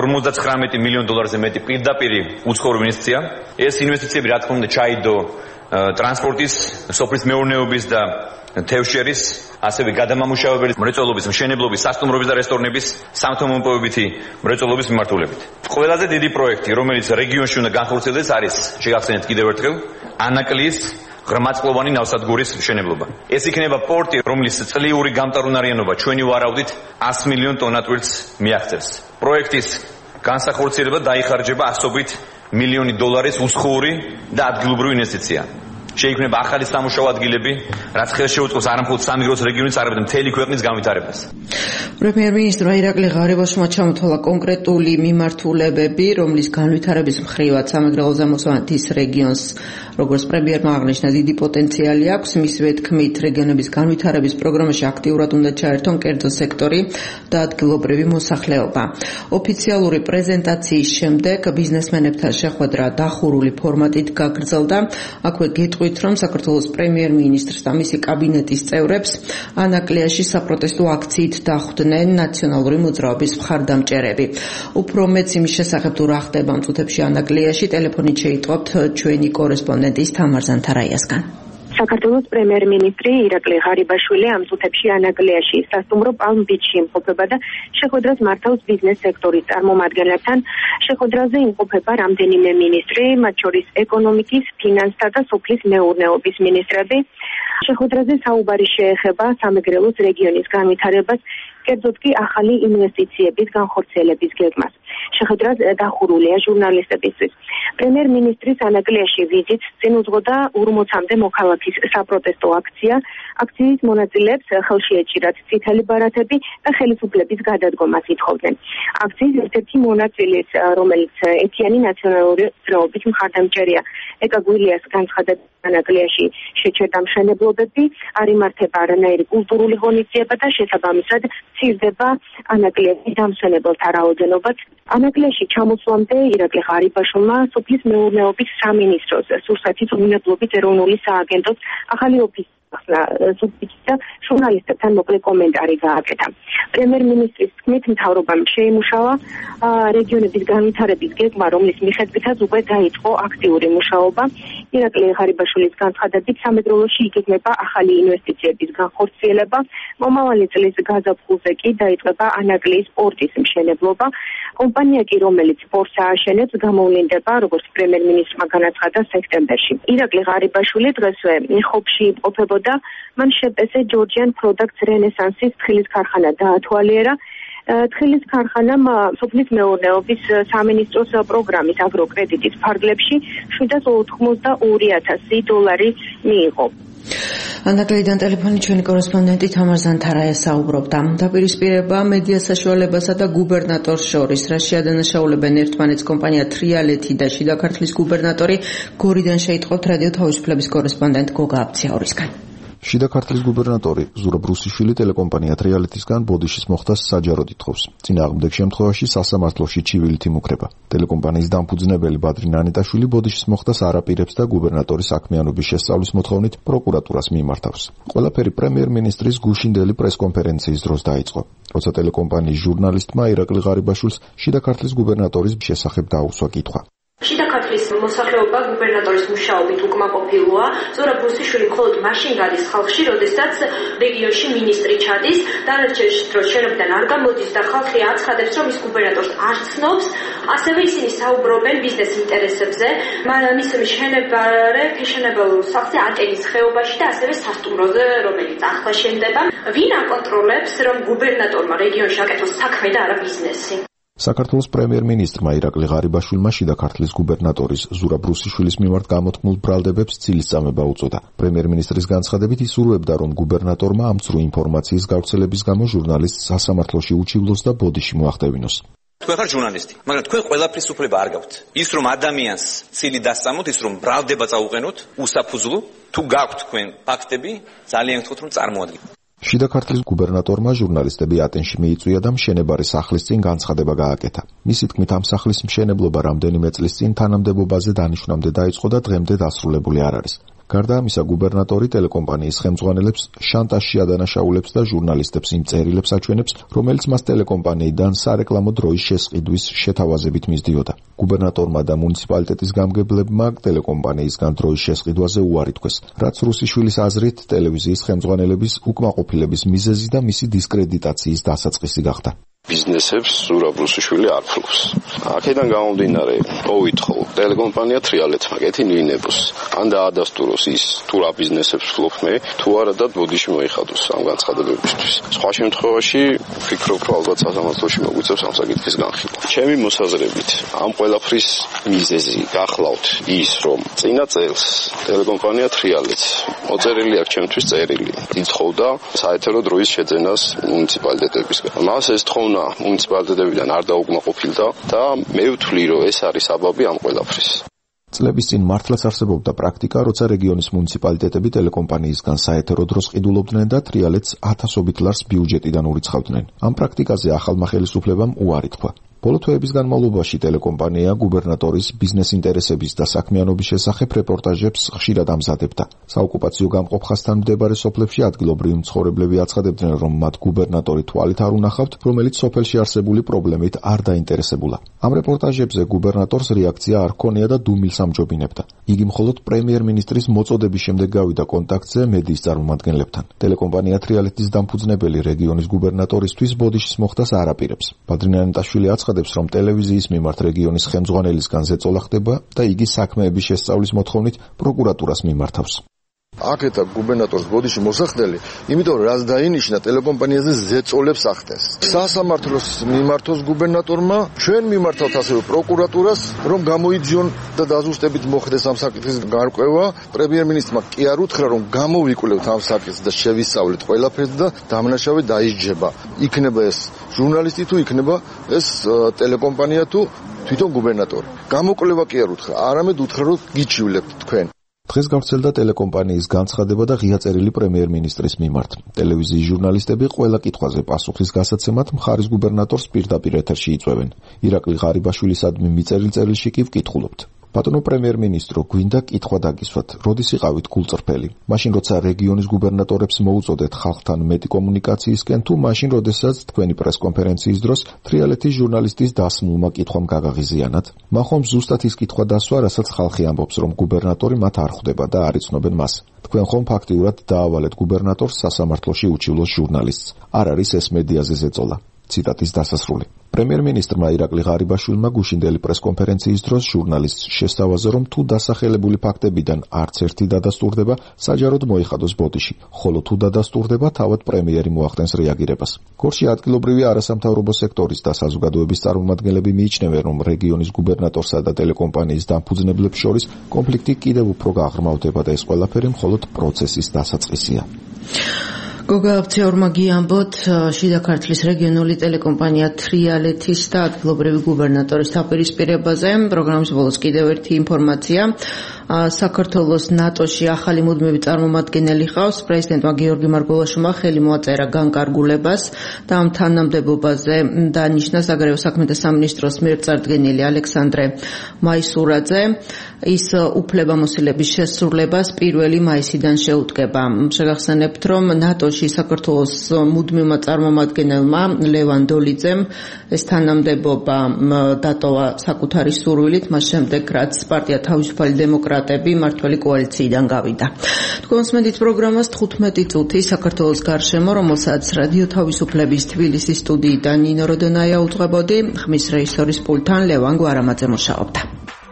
59 მილიონ დოლარზე მეტი პირდაპირი უცხოური ინვესტიცია. ეს ინვესტიციები, რა თქმა უნდა, ჩაიდო ტრანსპორტის, სოფლის მეურნეობის და თევზჭერის, ასევე გადამამუშავებელი მრეწველობის, მშენებლობის, სასტუმრობის და რესტორნების სამთო-მომპოვებითი მრეწველობის მიმართულებით. ყველაზე დიდი პროექტი, რომელიც რეგიონში უნდა განხორციელდეს, არის, შეგახსენეთ კიდევ ერთხელ, ანაკლის ღრმაწყლოვანი ნავსადგურის მშენებლობა. ეს იქნება პორტი, რომლის წლიური გამტარუნარიანობა ჩვენი ვარაუდით 100 მილიონ ტონა ტვირთს მიაღწევს. პროექტის განსახორციელება დაიხარჯება ასობით მილიონი დოლარის უსხური და ადგილობრივი ინვესტიცია. შეიქმნება ახალი სამუშაო ადგილები, რაც ხელს შეუწყობს არა მხოლოდ სამეგრელოს რეგიონის, არამედ მთელი ქვეყნის განვითარებას. პრემიერ-მინისტრმა ირაკლი ღარიბაშვილმა ჩამოთვალა კონკრეტული მიმართულებები, რომლის განვითარების მხრივაც სამეგრელოს ზემო სვანეთის რეგიონს, როგორც პრემიერმა აღნიშნა, დიდი პოტენციალი აქვს. მისივე თქმით, რეგიონების განვითარების პროგრამაში აქტიურად უნდა ჩაერთონ კერძო სექტორი და ადგილობრივი მოსახლეობა. ოფიციალური პრეზენტაციის შემდეგ ბიზნესმენებთან შეხვედრა დახურული ფორმატით გაგრძელდა. აქვე გეტყვით, რომ საქართველოს პრემიერ-მინისტრს და მისი კაბინეტის წევრებს ანაკლიაში საპროტესტო აქციით დახვდნენ ნაციონალური მოძრაობის მხარდამჭერები. უფრო მეც იმის შესახებ თუ რა ხდება ამ წუთებში ანაკლიაში, ტელეფონით შეიტყობთ ჩვენი კორესპონდენტის თამარ ზანთარაიასგან. საქართველოს პრემიერ-მინისტრი ირაკლი ღარიბაშვილი ამ წუთებში ანაკლიაში სასტუმრო პალმ ბიჩში იმყოფება და შეხვედრას მართავს ბიზნეს სექტორის წარმომადგენლებთან. შეხვედრაზე იმყოფება რამდენიმე მინისტრი, მათ შორის ეკონომიკის, ფინანსთა და სოფლის მეურნეობის მინისტრები. შეხვედრაზე საუბარი შეეხება სამეგრელოს რეგიონის განვითარებას, კერძოდ კი ახალი ინვესტიციების განხორციელების გეგმას. შეხვედრა დახურულია ჟურნალისტებისთვის. პრემიერ-მინისტრის ანაკლიაში ვიზიტს წინ უძღოდა 40-მდე მოქალაქის საპროტესტო აქცია. აქციის მონაწილეებს ხელში ეჭირათ წითელი ბარათები და ხელისუფლების გადადგომას ითხოვდნენ. აქციის ერთ-ერთი მონაწილეს, რომელიც ეთიანი ნაციონალური მოძრაობის მხარდამჭერია, ეკა გუილიას განცხადებით, ანაკლიაში შეჩერდა მშენებლობები, არ იმართება არანაირი კულტურული ღონისძიება და შესაბამისად მცირდება ანაკლიაში დამსვენებელთა რაოდენობაც. ანაკლიაში ჩამოსვლამდე ირაკლი ღარიბაშვილმა სოფლის მეურნეობის სამინისტროს, სურსათის უნებლობის ეროვნული სააგენტოს ახალი ოფისი და ჟურნალისტებთან მოკლე კომენტარი გააკეთა. პრემიერ-მინისტრის თქმით, მთავრობამ შეიმუშავა რეგიონების განვითარების გეგმა, რომლის მიხედვითაც უკვე დაიწყო აქტიური მუშაობა. ირაკლი ღარიბაშვილის განცხადებით, სამეგრელოში იგეგმება ახალი ინვესტიციების განხორციელება. მომავალი წლის გაზაფხულზე კი დაიწყება ანაკლის პორტის მშენებლობა. კომპანია კი, რომელიც პორტს ააშენებს, გამოვლინდება, როგორც პრემიერ-მინისტრმა განაცხადა სექტემბერში. ირაკლი ღარიბაშვილი დღესვე ხობში იმყოფებოდა. მან შეპესე ჯორჯიან პროდუქტს რენესანსის თხილის ქარხანა დაათვალიერა. თხილის ქარხანამ სოფლის მეურნეობის სამინისტროს პროგრამის აგროკრედიტის ფარგლებში $782,000 მიიღო. ანაკლიდან ტელეფონით ჩვენი კორესპონდენტი თამარ ზანთარაია საუბრობდა. დაპირისპირება მედია საშუალებასა და გუბერნატორს შორის, რაში ადანაშაულებენ ერთმანეთს კომპანია თრიალეთი და შიდა ქართლის გუბერნატორი. გორიდან შეიტყოთ რადიო თავისუფლების კორესპონდენტ გოგა აბციაურისგან. შიდა ქართლის გუბერნატორი ზურაბ რუსიშვილი ტელეკომპანია თრიალეთისგან ბოდიშის მოხდას საჯაროდ ითხოვს. წინააღმდეგ შემთხვევაში სასამართლოში ჩივილით იმუქრება. ტელეკომპანიის დამფუძნებელი ბადრი ნანეტაშვილი ბოდიშის მოხდას არ აპირებს და გუბერნატორის საქმიანობის შესწავლის მოთხოვნით პროკურატურას მიმართავს. ყველაფერი პრემიერ-მინისტრის გუშინდელი პრესკონფერენციის დროს დაიწყო, როცა ტელეკომპანიის ჟურნალისტმა ირაკლი ღარიბაშვილს შიდა ქართლის გუბერნატორის შესახებ დაუსვა კითხვა. შიდა ქართლის მოსახლეობა გუბერნატორის მუშაობით უკმაყოფილოა. ზურაბ რუსიშვილი მხოლოდ მაშინ გადის ხალხში, როდესაც რეგიონში მინისტრი ჩადის, დანარჩენ დროს შენობიდან არ გამოდის და ხალხი აცხადებს, რომ ის გუბერნატორს არ ცნობს. ასევე ისინი საუბრობენ ბიზნეს ინტერესებზე, მის მშენებარე ფეშენებელ სახლზე ატენის ხეობაში და ასევე სასტუმროზე, რომელიც ახლა შენდება. ვინ აკონტროლებს, რომ გუბერნატორმა რეგიონში აკეთოს საქმე და არა ბიზნესი? საქართველოს პრემიერ-მინისტრმა ირაკლი ღარიბაშვილმა შიდა ქართლის გუბერნატორის ზურაბ რუსიშვილის მიმართ გამოთქმულ ბრალდებებს ცილისწამება უწოდა. პრემიერ-მინისტრის განცხადებით ის ურვებდა, რომ გუბერნატორმა ამ ცრუ ინფორმაციის გავრცელების გამო ჟურნალისტს სასამართლოში უჩივლოს და ბოდიში მოახტევინოს. თქვენ ხარ ჟურნალისტი, მაგრამ თქვენ ყველაფრის უფლება არ გაქვთ. ის რომ ადამიანს ცილი დასწამოთ, ის რომ ბრალდება წაუყენოთ, უსაფუძვლო, თუ გაქვთ თქვენ ფაქტები, ძალიან გთხოვთ რომ წარმოადგინოთ. შიდა ქართლის გუბერნატორმა ჟურნალისტები ატენში მიიწვია და მშენებარე სახლის წინ განცხადება გააკეთა. მისი თქმით, ამ სახლის მშენებლობა რამდენიმე წლის წინ თანამდებობაზე დანიშვნამდე დაიწყო და დღემდე დასრულებული არ არის. გარდა ამისა, გუბერნატორი ტელეკომპანიის ხელმძღვანელებს შანტაჟში ადანაშაულებს და ჟურნალისტებს იმ წერილებს აჩვენებს, რომელიც მას ტელეკომპანიიდან სარეკლამო დროის შესყიდვის შეთავაზებით მისდიოდა. გუბერნატორმა და მუნიციპალიტეტის გამგებლებმა ტელეკომპანიისგან დროის შესყიდვაზე უარი თქვეს, რაც რუსიშვილის აზრით ტელევიზიის ხელმძღვანელების უკმაყოფილების მიზეზი და მისი დისკრედიტაციის დასაწყისი გახდა. ბიზნესებს ზურაბ რუსიშვილი არ ფლობს. აქედან გამომდინარე, მოვითხოვ ტელეკომპანია თრიალეთმა კეთინვინებოს, ან დაადასტუროს ის თუ რა ბიზნესებს ფლობ მე, თუ არა და ბოდიში მოიხადოს ამ განცხადებებისთვის. სხვა შემთხვევაში ვფიქრობ, რომ ალბათ სასამართლოში მოგვიწევს ამ საკითხის განხილვა. ჩემი მოსაზრებით, ამ ყველაფრის მიზეზი გახლავთ ის, რომ წინა წელს ტელეკომპანია თრიალეთს მოწერილი აქვს ჩემთვის წერილი. ითხოვდა საეთერო დროის შეძენას მუნიციპალიტეტებისგან. მას ეს თხოვნა მუნიციპალიტეტებიდან არ დაუკმაყოფილდა და მე ვთვლი, რომ ეს არის საბაბი ამ ყველაფრის. წლების წინ მართლაც არსებობდა პრაქტიკა, როცა რეგიონის მუნიციპალიტეტები ტელეკომპანიისგან საეთერო დროს ყიდულობდნენ და თრიალეთს ათასობით ლარს ბიუჯეტიდან ურიცხავდნენ. ამ პრაქტიკაზე ახალმა ხელისუფლებამ უარი თქვა. ბოლო თვეების განმავლობაში ტელეკომპანია გუბერნატორის ბიზნეს ინტერესების და საქმიანობის შესახებ რეპორტაჟებს ხშირად ამზადებდა. საოკუპაციო გამყოფხასთან მდებარე სოფლებში ადგილობრივი მცხოვრებლები აცხადებდნენ, რომ მათ გუბერნატორი თვალით არ უნახავთ, რომელიც სოფელში არსებული პრობლემით არ დაინტერესებულა. ამ რეპორტაჟებზე გუბერნატორს რეაქცია არ ჰქონია და დუმილს ამჯობინებდა. იგი მხოლოდ პრემიერ-მინისტრის მოწოდების შემდეგ გავიდა კონტაქტზე მედიის წარმომადგენლებთან. ტელეკომპანია თრიალეთის დამფუძნებელი რეგიონის გუბერნატორისთვის ბოდიშის მოხდას არ აპირებს. ბადრი ნანეტაშვილი აცხადებს, რომ ტელევიზიის მიმართ რეგიონის ხელმძღვანელისგან ზეწოლა ხდება და იგი საქმეების შესწავლის მოთხოვნით პროკურატურას მიმართავს. აქეთა გუბერნატორის ბოდიში მოსახლელი, იმიტომ რომ რაც დაინიშნა ტელეკომპანიაზე ზეწოლებს ახდენს. სასამართლოს მიმართოს გუბერნატორმა, ჩვენ მიმართავთ ასევე პროკურატურას, რომ გამოიძიონ და დაზუსტებით მოხდეს ამ საკითხის გარკვევა. პრემიერ-მინისტრმა კი არ უთხრა, რომ გამოვიკვლევთ ამ საკითხს და შევისწავლეთ ყველაფერს და დამნაშავე დაისჯება. იქნება ეს ჟურნალისტი თუ იქნება ეს ტელეკომპანია თუ თვითონ გუბერნატორი. გამოკვლევა კი არ უთხრა, არამედ უთხრა, რომ გიჩივლებთ თქვენ. დღეს გავრცელდა ტელეკომპანიის განცხადება და ღია წერილი პრემიერ-მინისტრის მიმართ. ტელევიზიის ჟურნალისტები ყველა კითხვაზე პასუხის გასაცემად მხარის გუბერნატორს პირდაპირ ეთერში იწვევენ. ირაკლი ღარიბაშვილისადმი მიწერილ წერილში კი ვკითხულობთ. ბატონო პრემიერ-მინისტრო, გვინდა კითხვა დაგისვათ, როდის იყავით გულწრფელი? მაშინ როცა რეგიონის გუბერნატორებს მოუწოდეთ ხალხთან მეტი კომუნიკაციისკენ, თუ მაშინ როდესაც თქვენი პრესკონფერენციის დროს თრიალეთის ჟურნალისტის დასმულმა კითხვამ გაგაღიზიანათ? მახომ ზუსტად ის კითხვა დასვა, რასაც ხალხი ამბობს, რომ გუბერნატორი მათ არ ხვდება და არ იცნობენ მას. თქვენ ხომ ფაქტიურად დაავალეთ გუბერნატორს სასამართლოში უჩივლოს ჟურნალისტს. არ არის ეს მედიაზე ზეწოლა. ციტატის დასასრული. პრემიერ-მინისტრმა ირაკლი ღარიბაშვილმა გუშინდელი პრესკონფერენციის დროს ჟურნალისტს შესთავაზა, რომ თუ დასახელებული ფაქტებიდან არც ერთი დადასტურდება, საჯაროდ მოიხადოს ბოდიში, ხოლო თუ დადასტურდება, თავად პრემიერი მოახდენს რეაგირებას. გორში ადგილობრივი არასამთავრობო სექტორის და საზოგადოების წარმომადგენლები მიიჩნევენ, რომ რეგიონის გუბერნატორსა და ტელეკომპანიის დამფუძნებლებს შორის კონფლიქტი კიდევ უფრო გაღრმავდება და ეს ყველაფერი მხოლოდ პროცესის დასაწყისია. გოგა აფცეორმა გიამბოთ, შიდა ქართლის რეგიონული ტელეკომპანია თრიალეთის და ადგილობრივი გუბერნატორის დაპირისპირებაზე. პროგრამის ბოლოს კიდევ ერთი ინფორმაცია. საქართველოს ნატოში ახალი მუდმივი წარმომადგენელი ჰყავს. პრეზიდენტმა გიორგი მარგველაშვილმა ხელი მოაწერა განკარგულებას და ამ თანამდებობაზე დანიშნა საგარეო საქმეთა სამინისტროს მიერ წარდგენილი ალექსანდრე მაისურაძე. ის უფლებამოსილების შესრულებას 1 მაისიდან შეუდგება. შეგახსენებთ, რომ ნატოში საქართველოს მუდმივმა წარმომადგენელმა ლევან დოლიძემ ეს თანამდებობა დატოვა საკუთარი სურვილით, მას შემდეგ რაც პარტია თავისუფალი დემოკრატები მართველი კოალიციიდან გავიდა. თქვენს მედით პროგრამას 15 წუთი საქართველოს გარშემო, რომელსაც რადიო თავისუფლების თბილისის სტუდიიდან ნინო როდონაია უძღვებოდი, ხმის რეჟისორის პულტთან ლევან გვარამაძე მუშაობდა.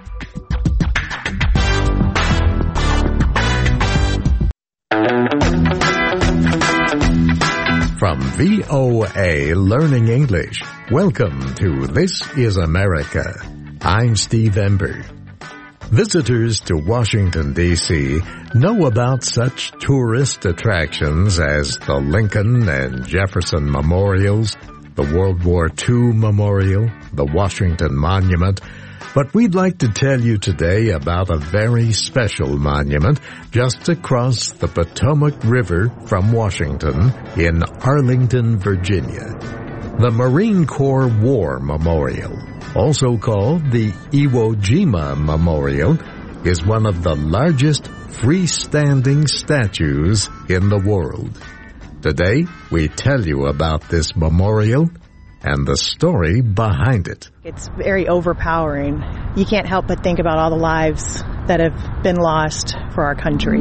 From VOA Learning English, welcome to This is America. I'm Steve Ember. Visitors to Washington, D.C. know about such tourist attractions as the Lincoln and Jefferson Memorials, the World War II Memorial, the Washington Monument, but we'd like to tell you today about a very special monument just across the Potomac River from Washington in Arlington, Virginia. The Marine Corps War Memorial, also called the Iwo Jima Memorial, is one of the largest freestanding statues in the world. Today, we tell you about this memorial and the story behind it. It's very overpowering. You can't help but think about all the lives that have been lost for our country.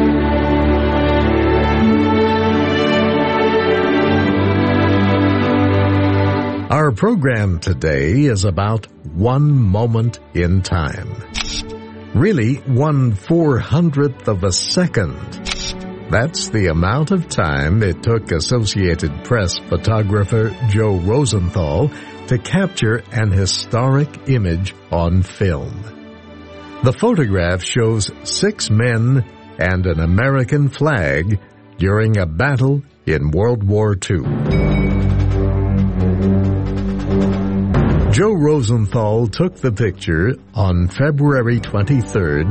Our program today is about one moment in time. Really, 1/400th of a second. That's the amount of time it took Associated Press photographer Joe Rosenthal to capture an historic image on film. The photograph shows 6 men and an American flag during a battle in World War II. Joe Rosenthal took the picture on February 23,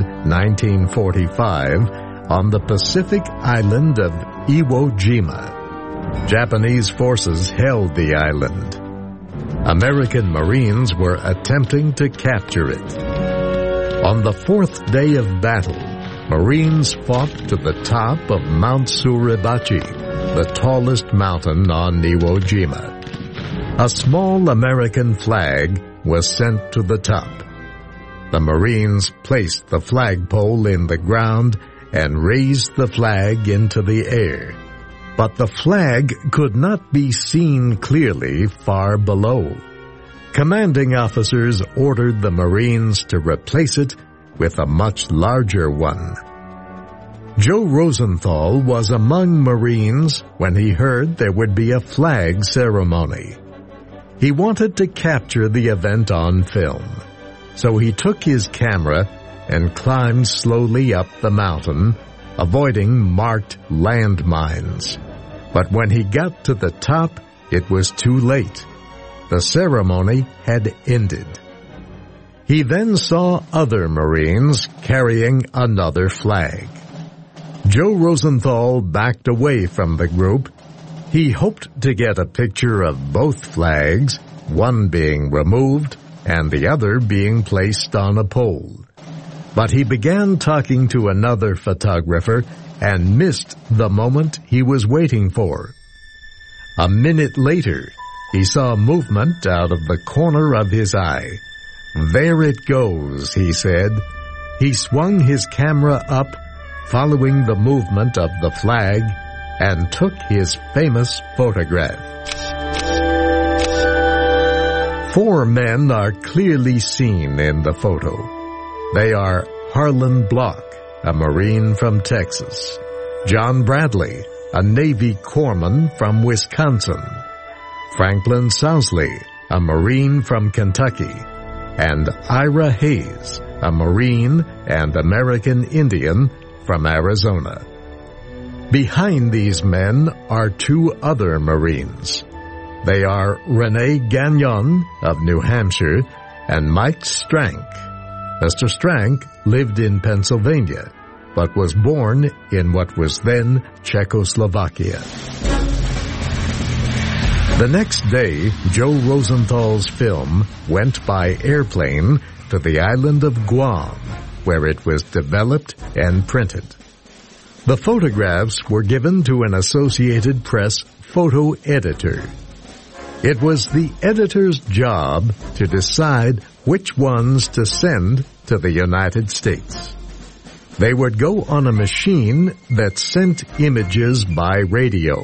1945, on the Pacific island of Iwo Jima. Japanese forces held the island. American Marines were attempting to capture it. On the 4th day of battle, Marines fought to the top of Mount Suribachi, the tallest mountain on Iwo Jima. A small American flag was sent to the top. The Marines placed the flagpole in the ground and raised the flag into the air. But the flag could not be seen clearly far below. Commanding officers ordered the Marines to replace it with a much larger one. Joe Rosenthal was among Marines when he heard there would be a flag ceremony. He wanted to capture the event on film, so he took his camera and climbed slowly up the mountain, avoiding marked landmines. But when he got to the top, it was too late. The ceremony had ended. He then saw other Marines carrying another flag. Joe Rosenthal backed away from the group. He hoped to get a picture of both flags, one being removed and the other being placed on a pole. But he began talking to another photographer and missed the moment he was waiting for. A minute later, he saw movement out of the corner of his eye. "There it goes," he said. He swung his camera up, following the movement of the flag, and took his famous photograph. 4 men are clearly seen in the photo. They are Harlan Block, a Marine from Texas; John Bradley, a Navy corpsman from Wisconsin; Franklin Sousley, a Marine from Kentucky; and Ira Hayes, a Marine and American Indian from Arizona. Behind these men are 2 other Marines. They are Rene Gagnon of New Hampshire and Mike Strank. Mr. Strank lived in Pennsylvania, but was born in what was then Czechoslovakia. The next day, Joe Rosenthal's film went by airplane to the island of Guam, where it was developed and printed. The photographs were given to an Associated Press photo editor. It was the editor's job to decide which ones to send to the United States. They would go on a machine that sent images by radio.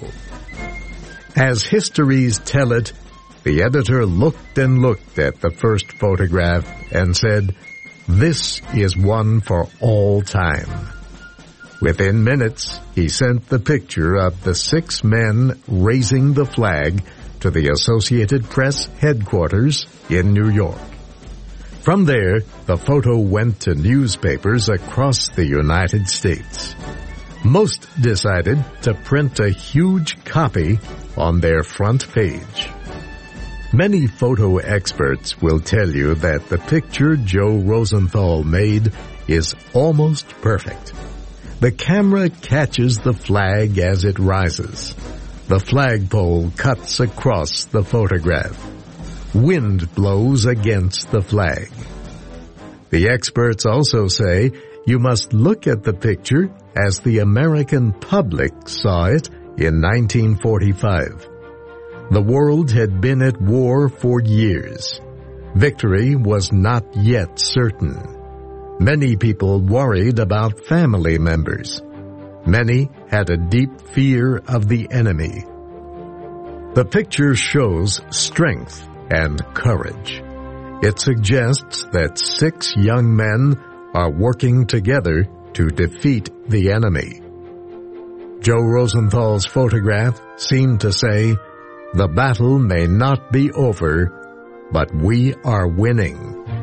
As histories tell it, the editor looked and looked at the first photograph and said, "This is one for all time." Within minutes, he sent the picture of the 6 men raising the flag to the Associated Press headquarters in New York. From there, the photo went to newspapers across the United States. Most decided to print a huge copy on their front page. Many photo experts will tell you that the picture Joe Rosenthal made is almost perfect. The camera catches the flag as it rises. The flagpole cuts across the photograph. Wind blows against the flag. The experts also say you must look at the picture as the American public saw it in 1945. The world had been at war for years. Victory was not yet certain. Many people worried about family members. Many had a deep fear of the enemy. The picture shows strength and courage. It suggests that 6 young men are working together to defeat the enemy. Joe Rosenthal's photograph seemed to say, "The battle may not be over, but we are winning."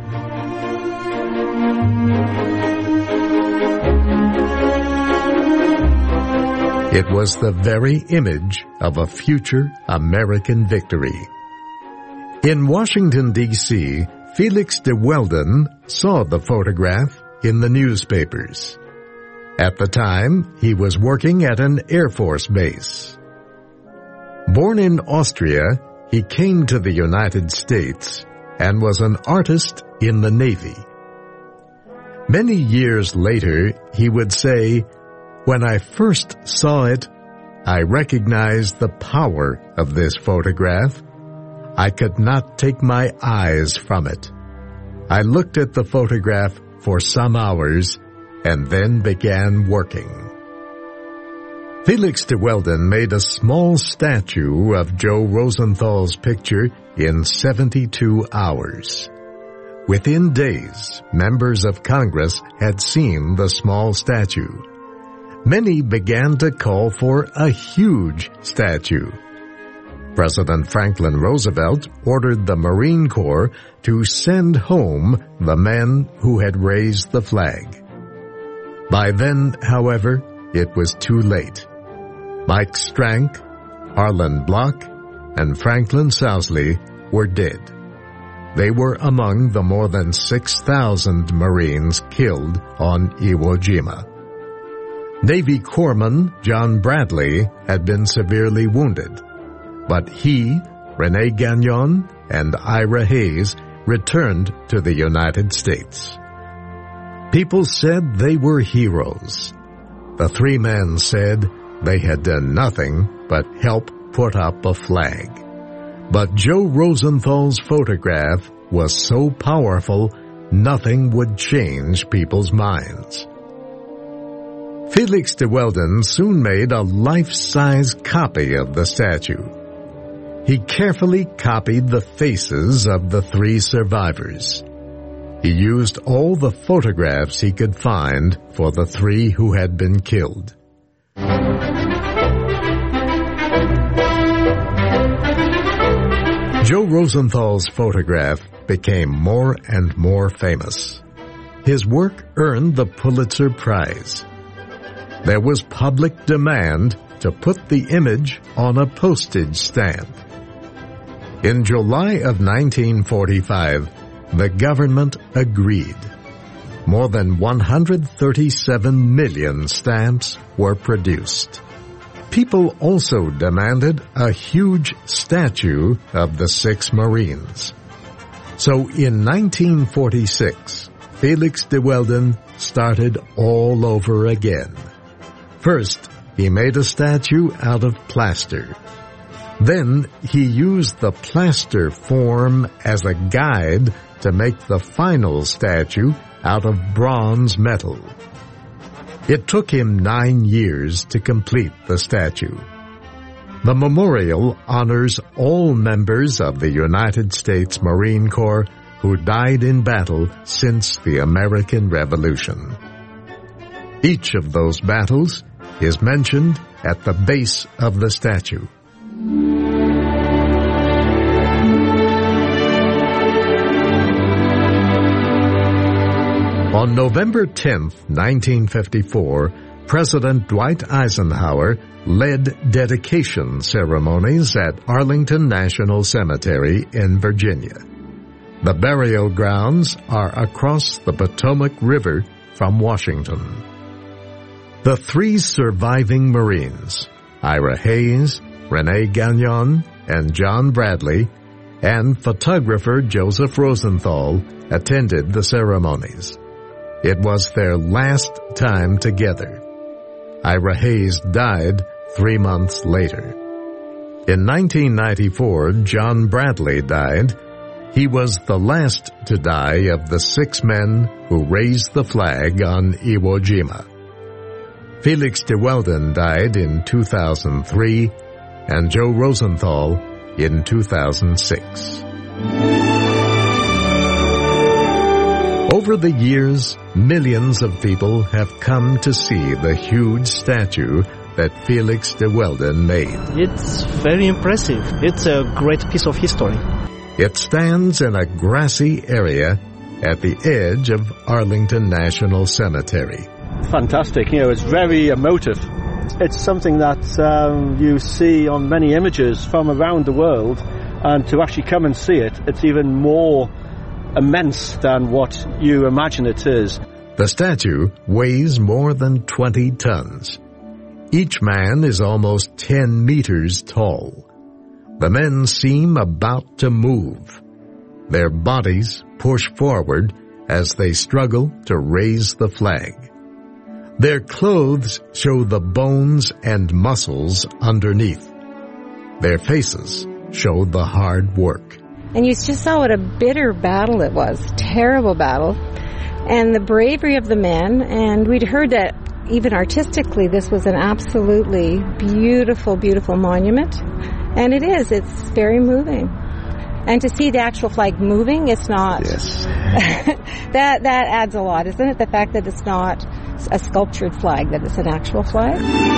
It was the very image of a future American victory. In Washington, D.C., Felix de Weldon saw the photograph in the newspapers. At the time, he was working at an Air Force base. Born in Austria, he came to the United States and was an artist in the Navy. Many years later, he would say, "When I first saw it, I recognized the power of this photograph. I could not take my eyes from it. I looked at the photograph for some hours and then began working." Felix de Weldon made a small statue of Joe Rosenthal's picture in 72 hours. Within days, members of Congress had seen the small statue. Many began to call for a huge statue. President Franklin Roosevelt ordered the Marine Corps to send home the men who had raised the flag. By then, however, it was too late. Mike Strank, Harlan Block, and Franklin Sousley were dead. They were among the more than 6,000 Marines killed on Iwo Jima. Navy Corpsman John Bradley had been severely wounded, but he, Rene Gagnon, and Ira Hayes returned to the United States. People said they were heroes. The 3 men said they had done nothing but help put up a flag. But Joe Rosenthal's photograph was so powerful, nothing would change people's minds. Felix de Weldon soon made a life-size copy of the statue. He carefully copied the faces of the 3 survivors. He used all the photographs he could find for the 3 who had been killed. Joe Rosenthal's photograph became more and more famous. His work earned the Pulitzer Prize. There was public demand to put the image on a postage stamp. In July of 1945, the government agreed. More than 137 million stamps were produced. People also demanded a huge statue of the 6 Marines. So in 1946, Felix de Weldon started all over again. First, he made a statue out of plaster. Then he used the plaster form as a guide to make the final statue out of bronze metal. It took him 9 years to complete the statue. The memorial honors all members of the United States Marine Corps who died in battle since the American Revolution. Each of those battles is mentioned at the base of the statue. On November 10, 1954, President Dwight Eisenhower led dedication ceremonies at Arlington National Cemetery in Virginia. The burial grounds are across the Potomac River from Washington. The 3 surviving Marines, Ira Hayes, Rene Gagnon, and John Bradley, and photographer Joseph Rosenthal attended the ceremonies. It was their last time together. Ira Hayes died 3 months later. In 1994, John Bradley died. He was the last to die of the 6 men who raised the flag on Iwo Jima. Felix de Weldon died in 2003, and Joe Rosenthal in 2006. Over the years, millions of people have come to see the huge statue that Felix de Weldon made. It's very impressive. It's a great piece of history. It stands in a grassy area at the edge of Arlington National Cemetery. Fantastic. It's very emotive. It's something that you see on many images from around the world, and to actually come and see it, it's even more immense than what you imagine it is. The statue weighs more than 20 tons. Each man is almost 10 meters tall. The men seem about to move. Their bodies push forward as they struggle to raise the flag. Their clothes show the bones and muscles underneath. Their faces show the hard work. And you just saw what a bitter battle it was, terrible battle, and the bravery of the men. And we'd heard that even artistically this was an absolutely beautiful, beautiful monument. And it is, it's very moving. And to see the actual flag moving, it's not... Yes. that adds a lot, isn't it? The fact that it's not a sculptured flag, that it's an actual flag.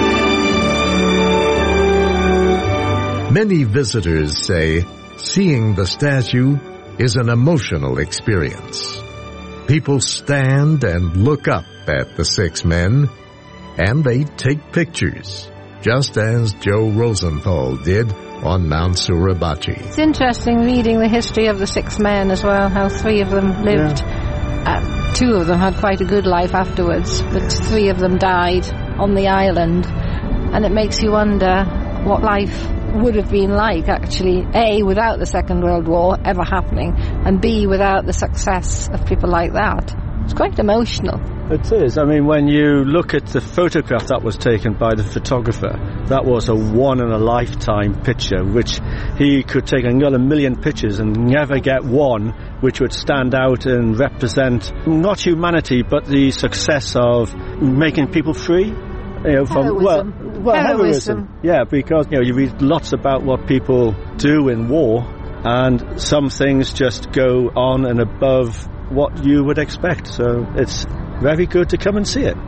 Many visitors say seeing the statue is an emotional experience. People stand and look up at the 6 men, and they take pictures, just as Joe Rosenthal did on Mount Suribachi. It's interesting reading the history of the 6 men as well, how 3 of them lived. 2 of them had quite a good life afterwards, but 3 of them died on the island, and it makes you wonder what life would have been like, actually, A, without the Second World War ever happening, and B, without the success of people like that. It's quite emotional. It is. I mean, when you look at the photograph that was taken by the photographer, that was a one-in-a-lifetime picture, which he could take another million pictures and never get one which would stand out and represent not humanity, but the success of making people free. heroism. Yeah, because you read lots about what people do in war, and some things just go on and above what you would expect. So it's very good to come and see it.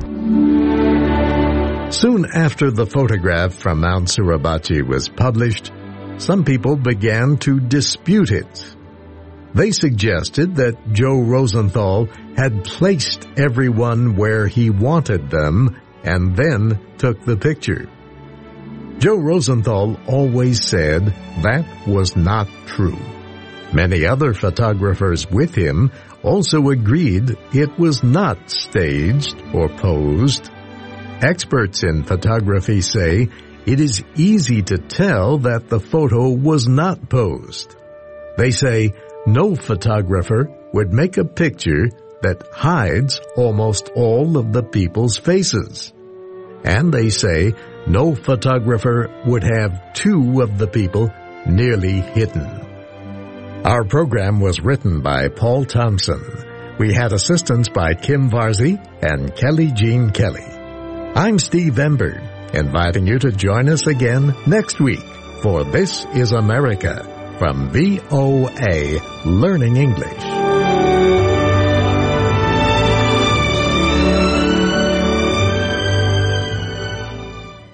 Soon after the photograph from Mount Suribachi was published, some people began to dispute it. They suggested that Joe Rosenthal had placed everyone where he wanted them and then took the picture. Joe Rosenthal always said that was not true. Many other photographers with him also agreed it was not staged or posed. Experts in photography say it is easy to tell that the photo was not posed. They say no photographer would make a picture that hides almost all of the people's faces. And they say no photographer would have two of the people nearly hidden. Our program was written by Paul Thompson. We had assistance by Kim Varzi and Kelly Jean Kelly. I'm Steve Ember, inviting you to join us again next week for This is America from VOA Learning English.